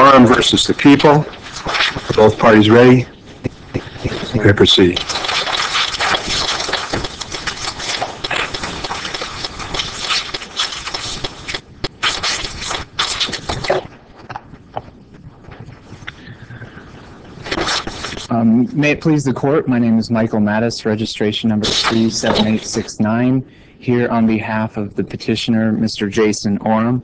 Oram versus the People. Both parties ready? You may proceed. May it please the court, my name is Michael Mattis, registration number 37869, here on behalf of the petitioner, Mr. Jason Oram.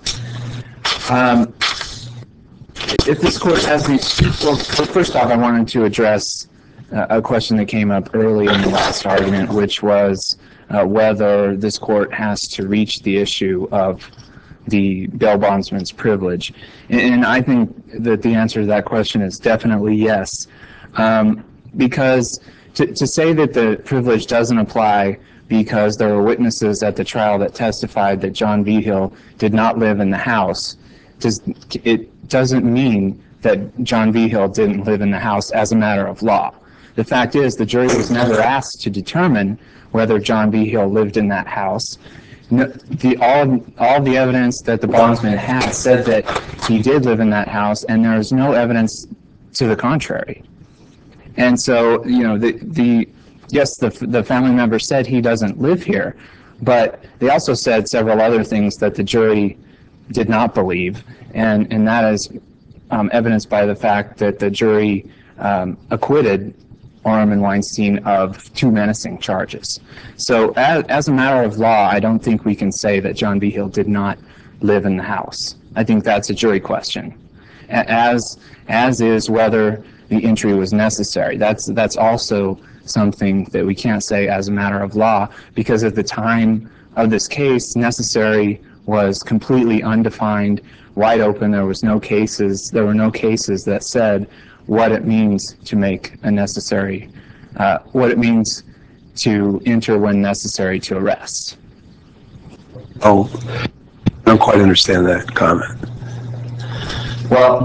If this court has me, well, first off, I wanted to address a question that came up early in the last argument, which was whether this court has to reach the issue of the bail bondsman's privilege. And I think that the answer to that question is definitely yes. Because to say that the privilege doesn't apply because there were witnesses at the trial that testified that John Vigil did not live in the house, it doesn't mean that John Vigil didn't live in the house as a matter of law. The fact is, the jury was never asked to determine whether John Vigil lived in that house. All the evidence that the bondsman had said that he did live in that house, and there is no evidence to the contrary. And so, you know, the family member said he doesn't live here, but they also said several other things that the jury did not believe, and that is evidenced by the fact that the jury acquitted Oram and Weinstein of 2 menacing charges. So as a matter of law, I don't think we can say that John Vigil did not live in the house. I think that's a jury question, as is whether the entry was necessary. That's also something that we can't say as a matter of law, because at the time of this case, necessary was completely undefined, wide open. There were no cases that said what it means to make a necessary, what it means to enter when necessary to arrest. Oh, I don't quite understand that comment. Well,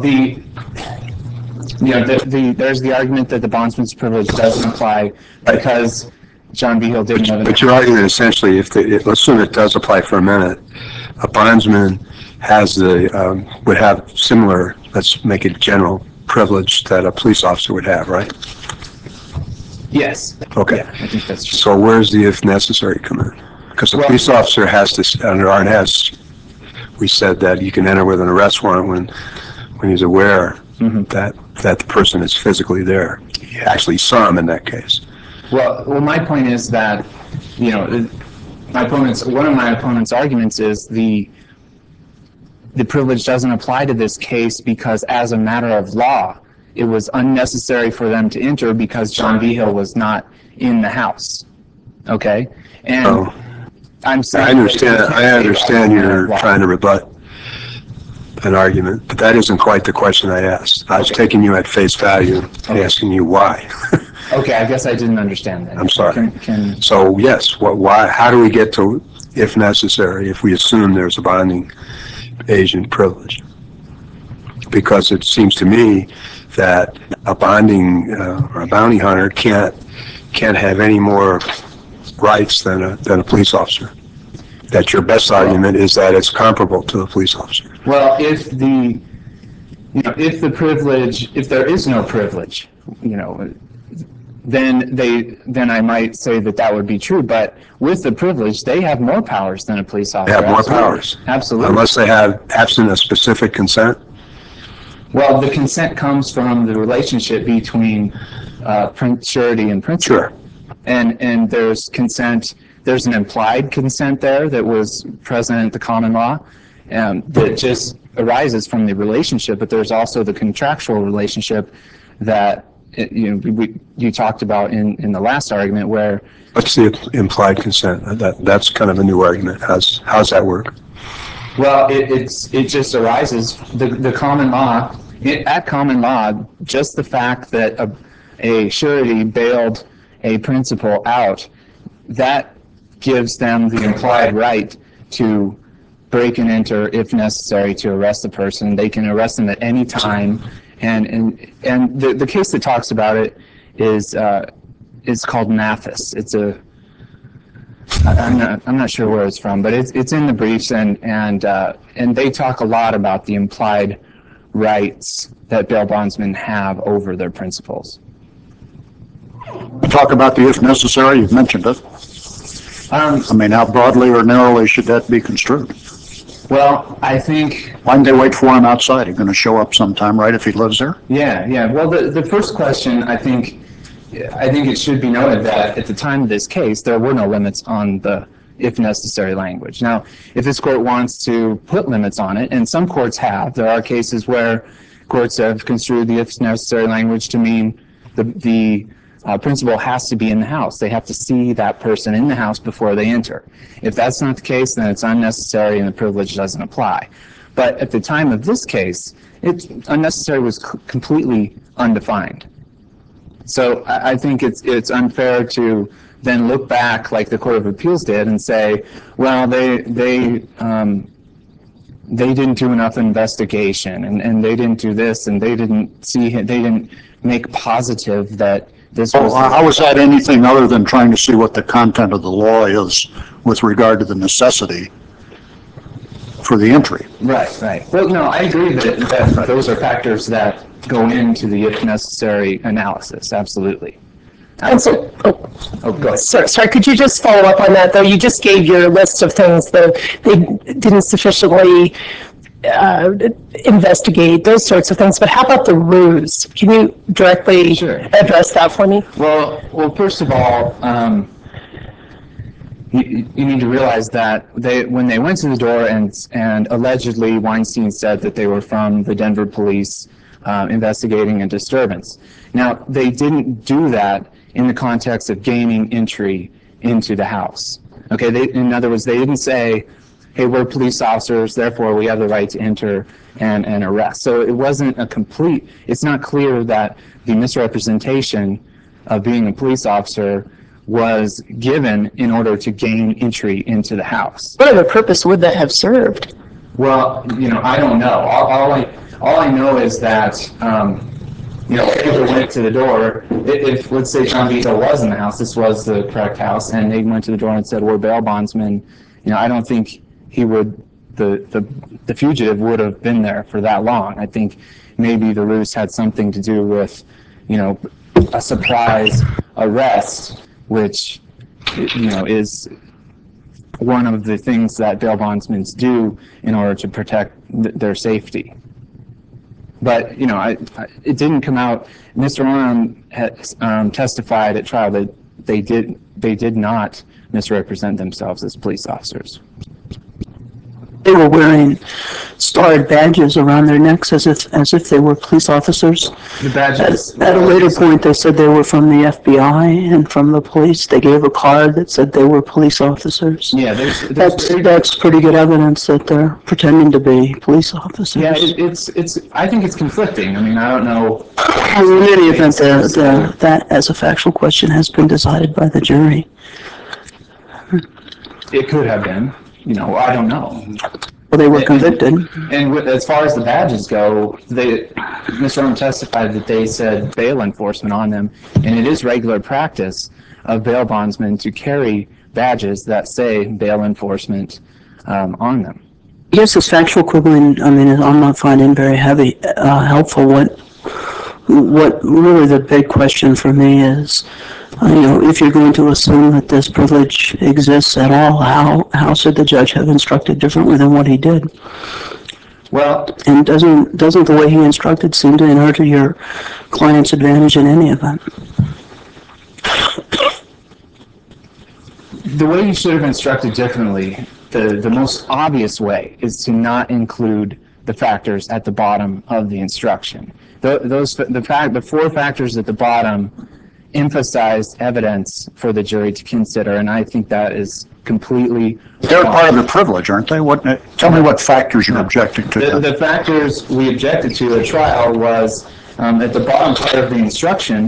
there's the argument that the bondsman's privilege doesn't apply because John Vigil didn't live in the house. But your argument essentially, let's assume it does apply for a minute, a bondsman would have similar, let's make it general, privilege that a police officer would have, right? Yes. Okay. Yeah, I think that's true. So where's the if necessary come in? Because a police officer has to, under RNS, we said that you can enter with an arrest warrant when he's aware that the person is physically there. You actually saw him in that case. Well, my point is that, you know, one of my opponent's arguments is the privilege doesn't apply to this case because as a matter of law, it was unnecessary for them to enter because John Vigil was not in the house. Okay? And I'm saying I understand you're trying to rebut an argument, but that isn't quite the question I asked. I was taking you at face value and asking you why. Okay, I guess I didn't understand that. I'm sorry. So yes, why? How do we get to if necessary if we assume there's a bonding agent privilege? Because it seems to me that a bonding or a bounty hunter can't have any more rights than a police officer. That your best argument is that it's comparable to a police officer. Well, if the privilege, if there is no privilege, you know, then I might say that would be true. But with the privilege, they have more powers than a police officer. They have more powers. Absolutely. Unless they have absent a specific consent. Well, the consent comes from the relationship between surety and principal. Sure. And there's consent. There's an implied consent there that was present in the common law that just arises from the relationship. But there's also the contractual relationship that you talked about in the last argument where. What's the implied consent? That's kind of a new argument. How's that work? Well, it just arises the common law. At common law, just the fact that a surety bailed a principal out, that gives them the implied right to break and enter if necessary to arrest the person. They can arrest them at any time, and the case that talks about it is called Mathis. I'm not sure where it's from, but it's in the briefs, and they talk a lot about the implied rights that bail bondsmen have over their principals. You talk about the if necessary, you've mentioned it. I mean, how broadly or narrowly should that be construed? Well, I think... Why didn't they wait for him outside? He's going to show up sometime, right, if he lives there? Yeah. Well, the first question, I think it should be noted that at the time of this case, there were no limits on the if necessary language. Now, if this court wants to put limits on it, and some courts have, there are cases where courts have construed the if necessary language to mean the principal has to be in the house. They have to see that person in the house before they enter. If that's not the case, then it's unnecessary and the privilege doesn't apply. But at the time of this case, unnecessary was completely undefined. So I think it's unfair to then look back like the Court of Appeals did and say, well, they didn't do enough investigation and they didn't do this and they didn't make positive that this was... Well, how is that anything other than trying to see what the content of the law is with regard to the necessity for the entry? Right. Well, no, I agree that those are factors that go into the if necessary analysis, absolutely. And so, go ahead. sorry, could you just follow up on that, though? You just gave your list of things that they didn't sufficiently investigate, those sorts of things. But how about the ruse? Can you directly address that for me? Well, first of all, you need to realize that when they went to the door and allegedly Weinstein said that they were from the Denver police investigating a disturbance. Now, they didn't do that in the context of gaining entry into the house. Okay, in other words, they didn't say, hey, we're police officers, therefore we have the right to enter and arrest. So it wasn't it's not clear that the misrepresentation of being a police officer was given in order to gain entry into the house. What other purpose would that have served? Well, I don't know. All I know is that, people went to the door. If let's say John Vito was in the house, this was the correct house, and they went to the door and said, we're bail bondsmen, I don't think the fugitive would have been there for that long. I think maybe the ruse had something to do with, a surprise arrest, which, is one of the things that bail bondsmen do in order to protect their safety. But, it didn't come out. Mr. Oram had testified at trial that they did not misrepresent themselves as police officers. They were wearing starred badges around their necks as if they were police officers. The badges. At a later point, they said they were from the FBI and from the police. They gave a card that said they were police officers. Yeah, that's pretty good evidence that they're pretending to be police officers. Yeah, I think it's conflicting. I don't know. In any event, that as a factual question has been decided by the jury. It could have been. I don't know. Well, they were convicted. And as far as the badges go, Mr. Oram testified that they said bail enforcement on them, and it is regular practice of bail bondsmen to carry badges that say bail enforcement on them. I guess this factual quibbling, I'm not finding very helpful. What really the big question for me is, if you're going to assume that this privilege exists at all, how should the judge have instructed differently than what he did? Well, and doesn't the way he instructed seem to inure to your client's advantage in any event? The way you should have instructed differently, the most obvious way, is to not include the factors at the bottom of the instruction. The four factors at the bottom emphasized evidence for the jury to consider, and I think that is completely... They're part of the privilege, aren't they? Tell me what factors you're objecting to. The factors we objected to at trial was at the bottom part of the instruction,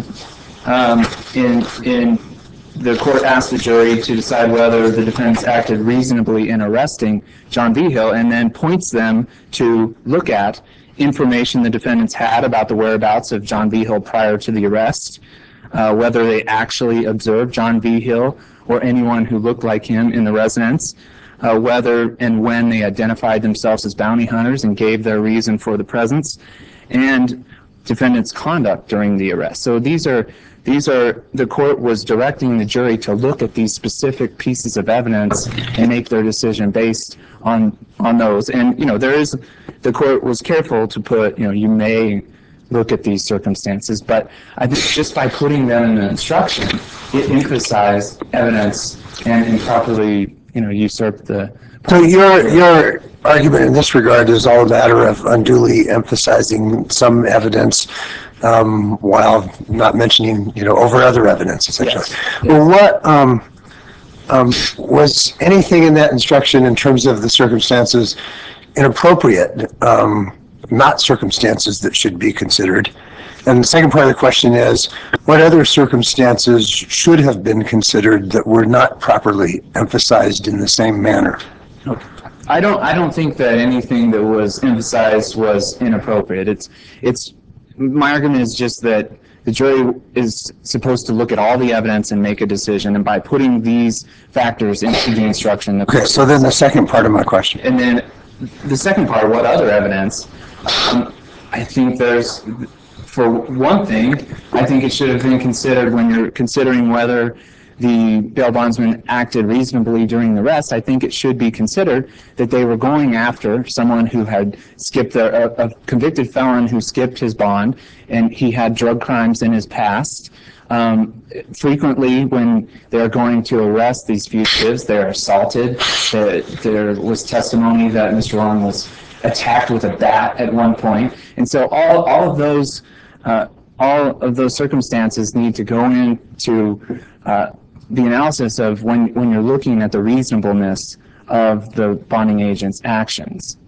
the court asked the jury to decide whether the defendants acted reasonably in arresting John Vigil, and then points them to look at information the defendants had about the whereabouts of John Vigil prior to the arrest, whether they actually observed John Vigil or anyone who looked like him in the residence, whether and when they identified themselves as bounty hunters and gave their reason for the presence, and defendant's conduct during the arrest. So these are the court was directing the jury to look at these specific pieces of evidence and make their decision based on those. And the court was careful to put, you may look at these circumstances, but I think just by putting them in the instruction, it emphasized evidence and improperly, usurped the. So your argument in this regard is all a matter of unduly emphasizing some evidence while not mentioning, over other evidence, essentially. Yes. Well, what was anything in that instruction in terms of the circumstances inappropriate, not circumstances that should be considered? And the second part of the question is, what other circumstances should have been considered that were not properly emphasized in the same manner? I don't think that anything that was emphasized was inappropriate. It's my argument is just that the jury is supposed to look at all the evidence and make a decision, and by putting these factors into the instruction. Okay, so then the second part of my question. And then the second part, what other evidence? I think for one thing, I think it should have been considered when you're considering whether the bail bondsman acted reasonably during the arrest. I think it should be considered that they were going after someone who had skipped a convicted felon who skipped his bond, and he had drug crimes in his past. Frequently, when they're going to arrest these fugitives, they're assaulted. There was testimony that Mr. Long was attacked with a bat at one point, and so all of those circumstances need to go into the analysis of when you're looking at the reasonableness of the bonding agent's actions.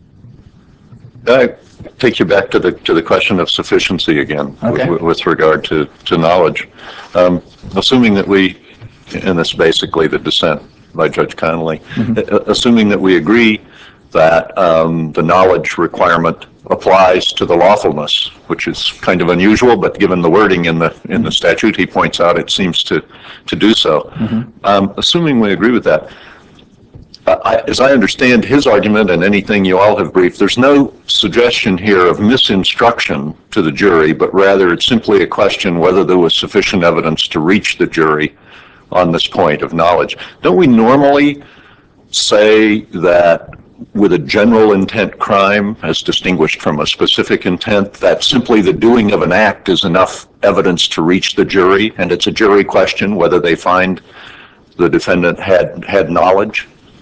I take you back to the question of sufficiency again, okay, with regard to knowledge. Assuming that and this is basically the dissent by Judge Connolly, assuming that we agree that the knowledge requirement applies to the lawfulness, which is kind of unusual, but given the wording in the statute, he points out it seems to do so. Assuming we agree with that, as I understand his argument and anything you all have briefed, there's no suggestion here of misinstruction to the jury, but rather it's simply a question whether there was sufficient evidence to reach the jury on this point of knowledge. Don't we normally say that with a general intent crime, as distinguished from a specific intent, that simply the doing of an act is enough evidence to reach the jury, and it's a jury question whether they find the defendant had knowledge?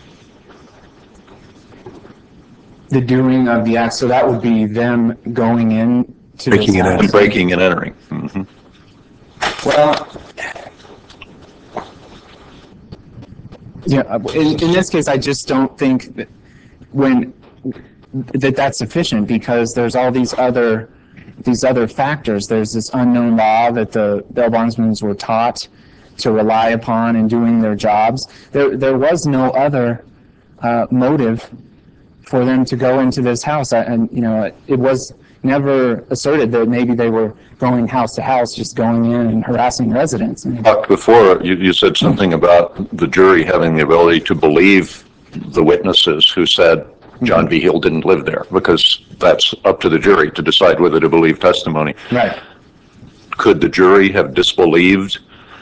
The doing of the act, so that would be them going in to Breaking and entering. Breaking and entering. Mm-hmm. Well, yeah, in this case, I just don't think that that's sufficient, because there's all these other factors. There's this unknown law that the bail bondsmen were taught to rely upon in doing their jobs. There was no other motive for them to go into this house, and it was never asserted that maybe they were going house to house, just going in and harassing residents. Before, you said something about the jury having the ability to believe the witnesses who said John V. Hill didn't live there, because that's up to the jury to decide whether to believe testimony. Right. Could the jury have disbelieved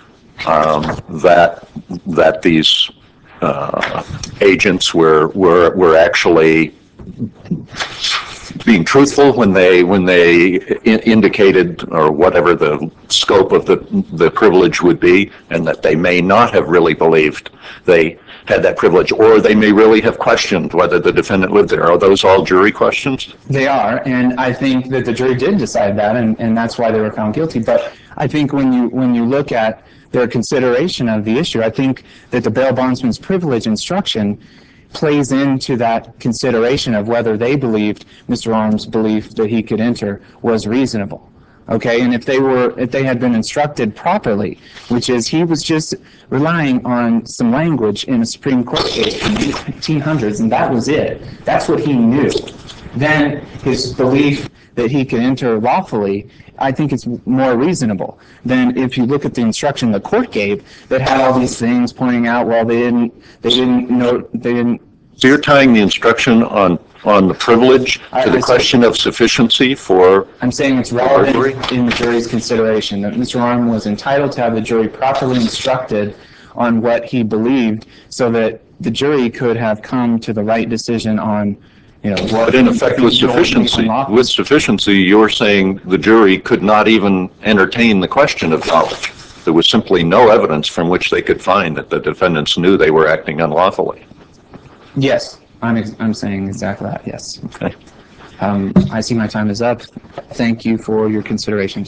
that these agents were actually being truthful when they indicated, or whatever the scope of the privilege would be, and that they may not have really believed they had that privilege, or they may really have questioned whether the defendant lived there? Are those all jury questions? They are, and I think that the jury did decide that, and that's why they were found guilty. But I think when you look at their consideration of the issue, I think that the bail bondsman's privilege instruction plays into that consideration of whether they believed Mr. Arms' belief that he could enter was reasonable. Okay, and if they had been instructed properly, which is he was just relying on some language in a Supreme Court case from the 1800s, and that was it. That's what he knew. Then his belief that he could enter lawfully, I think it's more reasonable than if you look at the instruction the court gave that had all these things pointing out, well, they didn't. So you're tying the instruction on the privilege to the question of sufficiency for... I'm saying it's relevant in the jury's consideration, that Mr. Arm was entitled to have the jury properly instructed on what he believed so that the jury could have come to the right decision on, what... But in effect, with sufficiency, you're saying the jury could not even entertain the question of knowledge. There was simply no evidence from which they could find that the defendants knew they were acting unlawfully. Yes, I'm saying exactly that, yes. Okay. I see my time is up. Thank you for your consideration.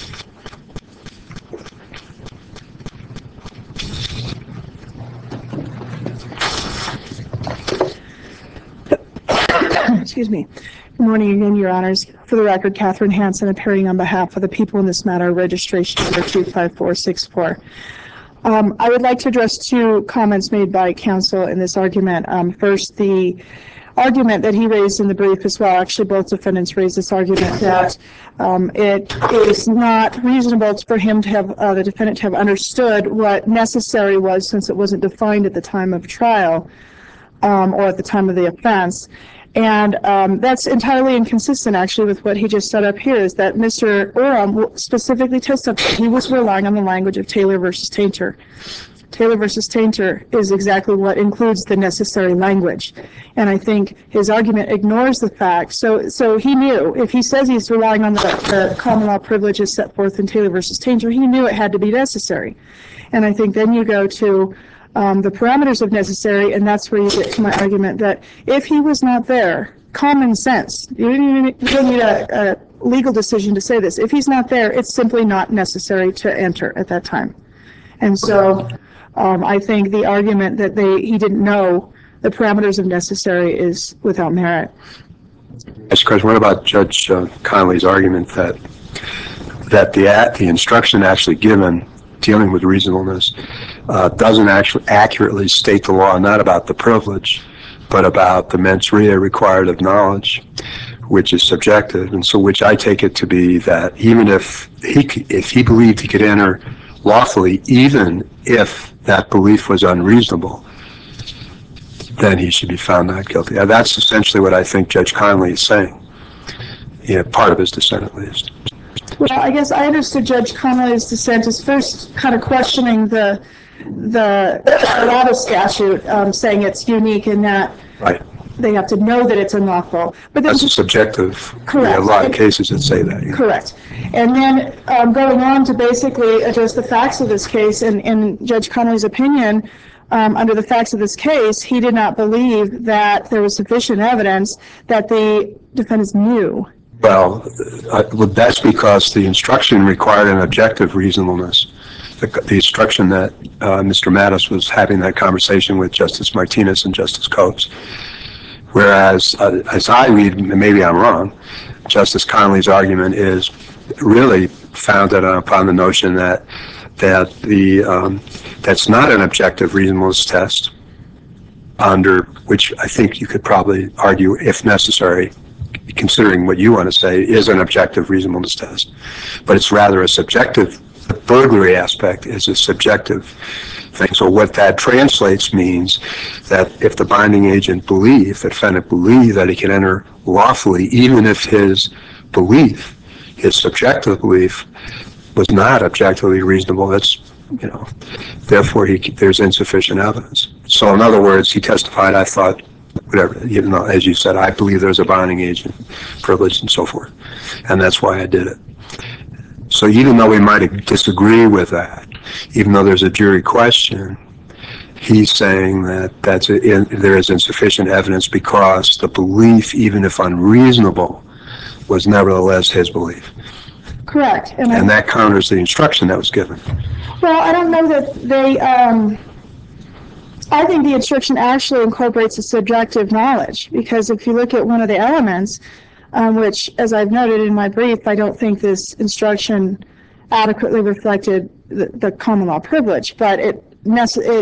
Excuse me. Good morning again, Your Honors. For the record, Catherine Hansen, appearing on behalf of the people in this matter, registration number 25464. I would like to address two comments made by counsel in this argument. First, the argument that he raised in the brief as well. Actually, both defendants raised this argument that it is not reasonable for him to have, the defendant to have understood what necessary was, since it wasn't defined at the time of trial or at the time of the offense. And that's entirely inconsistent, actually, with what he just set up here, is that Mr. Oram specifically testified he was relying on the language of Taylor versus Tainter. Taylor versus Tainter is exactly what includes the necessary language. And I think his argument ignores the fact. So he knew, if he says he's relying on the common law privileges set forth in Taylor versus Tainter, he knew it had to be necessary. And I think then you go to the parameters of necessary, and that's where you get to my argument that if he was not there, common sense, you don't need a legal decision to say this. If he's not there, it's simply not necessary to enter at that time. And so I think the argument that he didn't know the parameters of necessary is without merit. Yes, Chris, what about Judge Connolly's argument that the instruction actually given dealing with reasonableness doesn't actually accurately state the law, not about the privilege, but about the mens rea required of knowledge, which is subjective, and so which I take it to be that even if he believed he could enter lawfully, even if that belief was unreasonable, then he should be found not guilty. Now, that's essentially what I think Judge Connolly is saying. Part of his dissent, at least. Well, I guess I understood Judge Connolly's dissent as first kind of questioning the Colorado statute, saying it's unique in that Right. they have to know that it's unlawful. But That's a subjective. Correct. There are a lot of cases that say that. Yeah. Correct. And then going on to basically address the facts of this case, in Judge Connolly's opinion, under the facts of this case, he did not believe that there was sufficient evidence that the defendants knew. Well, that's because the instruction required an objective reasonableness. The instruction that Mr. Mattis was having that conversation with Justice Martinez and Justice Coates. Whereas, as I read, maybe I'm wrong, Justice Connolly's argument is really founded upon the notion that that's not an objective reasonableness test, under which I think you could probably argue, if necessary, considering what you want to say, is an objective reasonableness test. But it's rather a subjective. The burglary aspect is a subjective thing. So what that translates means that if the binding agent the defendant believed that he could enter lawfully, even if his subjective belief was not objectively reasonable, therefore there's insufficient evidence. So in other words, he testified, I thought, whatever, even though, as you said, I believe there's a binding agent privilege and so forth. And that's why I did it. So even though we might disagree with that, even though there's a jury question, he's saying that there is insufficient evidence because the belief, even if unreasonable, was nevertheless his belief. Correct. And that counters the instruction that was given. Well, I don't know that they... I think the instruction actually incorporates a subjective knowledge, because if you look at one of the elements, which, as I've noted in my brief, I don't think this instruction adequately reflected the common law privilege, but it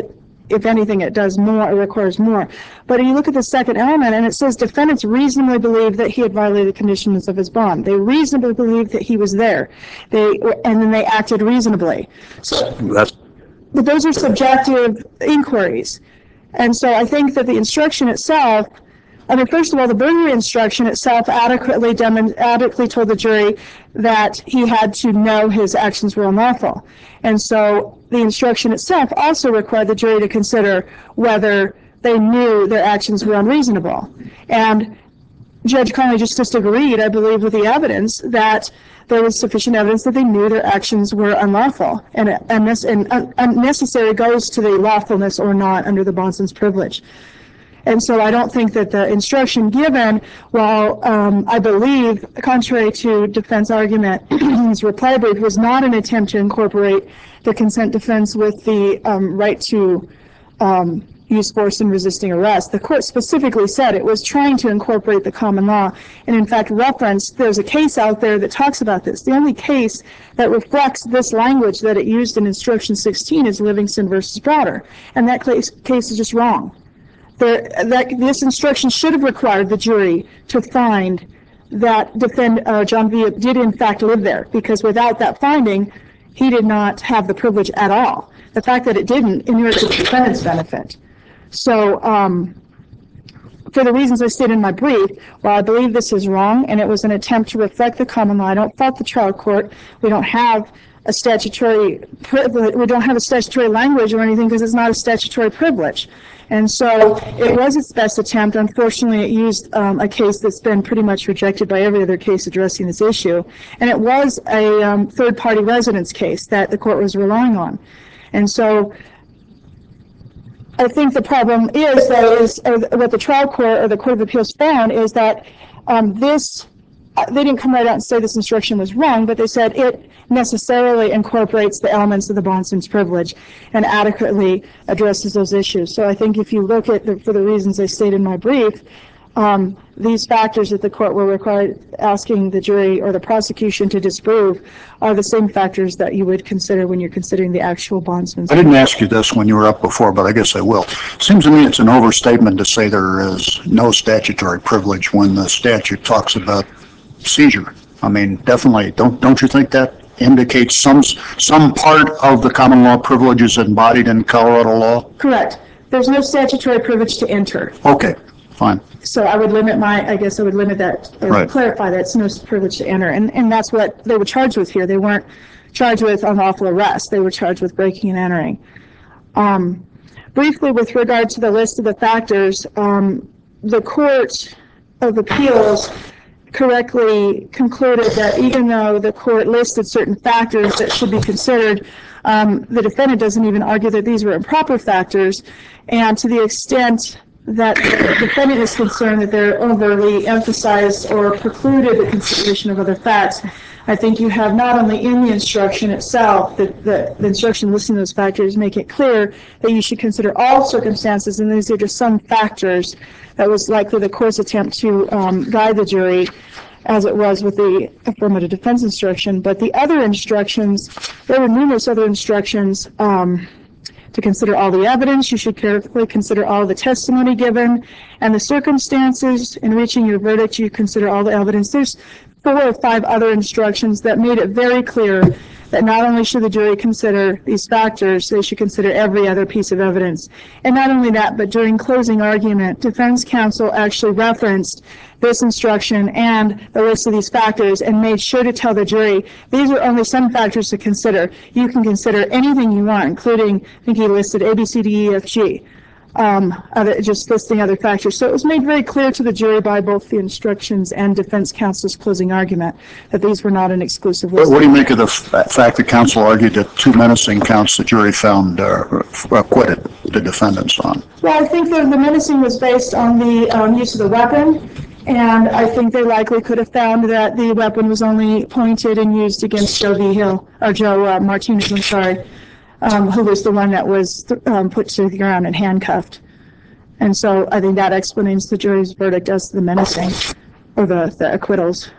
if anything, it does more, it requires more. But you look at the second element, and it says defendants reasonably believed that he had violated the conditions of his bond. They reasonably believed that he was there. And then they acted reasonably. So, but those are subjective inquiries. And so I think that the instruction itself, I mean, first of all, the burglary instruction itself adequately told the jury that he had to know his actions were unlawful. And so the instruction itself also required the jury to consider whether they knew their actions were unreasonable. And Judge Connolly just disagreed, I believe, with the evidence that there was sufficient evidence that they knew their actions were unlawful. And unnecessary goes to the lawfulness or not under the bondsman's privilege. And so I don't think that the instruction given, while I believe, contrary to defense argument in his reply brief, was not an attempt to incorporate the consent defense with the right to use force in resisting arrest. The court specifically said it was trying to incorporate the common law, and in fact referenced, there's a case out there that talks about this. The only case that reflects this language that it used in instruction 16 is Livingston versus Browder, and that case is just wrong. This instruction should have required the jury to find that John Villa did in fact live there, because without that finding, he did not have the privilege at all. The fact that it didn't inured to the defendant's benefit. So, for the reasons I stated in my brief, while I believe this is wrong and it was an attempt to reflect the common law, I don't fault the trial court. We don't have a statutory language or anything because it's not a statutory privilege. And so it was its best attempt. Unfortunately, it used a case that's been pretty much rejected by every other case addressing this issue. And it was a third-party residence case that the court was relying on. And so I think the problem is, though, what the trial court or the Court of Appeals found is that they didn't come right out and say this instruction was wrong, but they said it necessarily incorporates the elements of the bondsman's privilege and adequately addresses those issues. So I think if you look at, for the reasons I stated in my brief, these factors that the court were required asking the jury or the prosecution to disprove are the same factors that you would consider when you're considering the actual bondsman's. I didn't ask you this when you were up before, but I guess I will. Seems to me it's an overstatement to say there is no statutory privilege when the statute talks about seizure. I mean, definitely, don't you think that indicates some part of the common law privilege is embodied in Colorado law? Correct. There's no statutory privilege to enter. Okay, fine. So I would limit that, or Right. clarify that it's no privilege to enter. And that's what they were charged with here. They weren't charged with unlawful arrest. They were charged with breaking and entering. Briefly, with regard to the list of the factors, the Court of Appeals correctly concluded that even though the court listed certain factors that should be considered, the defendant doesn't even argue that these were improper factors. And to the extent that the defendant is concerned that they're overly emphasized or precluded the consideration of other facts, I think you have not only in the instruction itself, the instruction listing those factors make it clear that you should consider all circumstances, and these are just some factors that was likely the court's attempt to guide the jury, as it was with the affirmative defense instruction. But the other instructions, there were numerous other instructions to consider all the evidence. You should carefully consider all the testimony given and the circumstances. In reaching your verdict, you consider all the evidence. There's 4 or 5 other instructions that made it very clear that not only should the jury consider these factors, they should consider every other piece of evidence. And not only that, but during closing argument, defense counsel actually referenced this instruction and the list of these factors and made sure to tell the jury, these are only some factors to consider. You can consider anything you want, including, I think he listed A, B, C, D, E, F, G. Just listing other factors. So it was made very clear to the jury by both the instructions and defense counsel's closing argument that these were not an exclusive list. What do you make of the fact that counsel argued that 2 menacing counts the jury found acquitted the defendants on? Well, I think the menacing was based on the use of the weapon, and I think they likely could have found that the weapon was only pointed and used against Joe Martinez, I'm sorry. Who was the one that was put to the ground and handcuffed. And so I think that explains the jury's verdict as to the menacing, or the acquittals.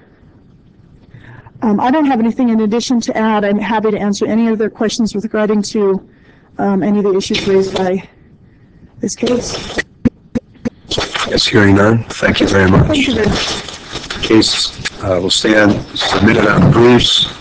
I don't have anything in addition to add. I'm happy to answer any other questions with regarding to any of the issues raised by this case. Yes, hearing none. Thank you very much. Thank you very much. Case will stand submitted on briefs.